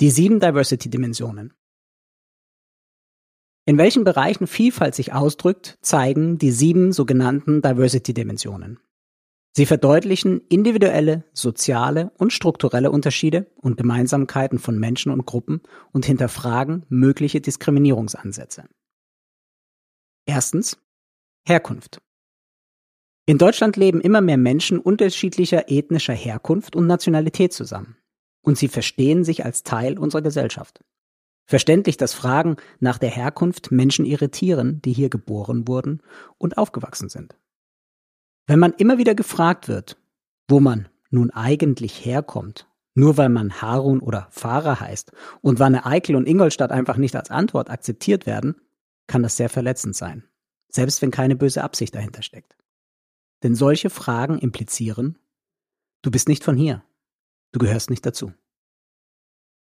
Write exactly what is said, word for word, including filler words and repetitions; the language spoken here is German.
Die sieben Diversity-Dimensionen. In welchen Bereichen Vielfalt sich ausdrückt, zeigen die sieben sogenannten Diversity-Dimensionen. Sie verdeutlichen individuelle, soziale und strukturelle Unterschiede und Gemeinsamkeiten von Menschen und Gruppen und hinterfragen mögliche Diskriminierungsansätze. Erstens. Herkunft. In Deutschland leben immer mehr Menschen unterschiedlicher ethnischer Herkunft und Nationalität zusammen. Und sie verstehen sich als Teil unserer Gesellschaft. Verständlich, dass Fragen nach der Herkunft Menschen irritieren, die hier geboren wurden und aufgewachsen sind. Wenn man immer wieder gefragt wird, wo man nun eigentlich herkommt, nur weil man Harun oder Farah heißt und Wanne Eickel und Ingolstadt einfach nicht als Antwort akzeptiert werden, kann das sehr verletzend sein, selbst wenn keine böse Absicht dahinter steckt. Denn solche Fragen implizieren, du bist nicht von hier, du gehörst nicht dazu.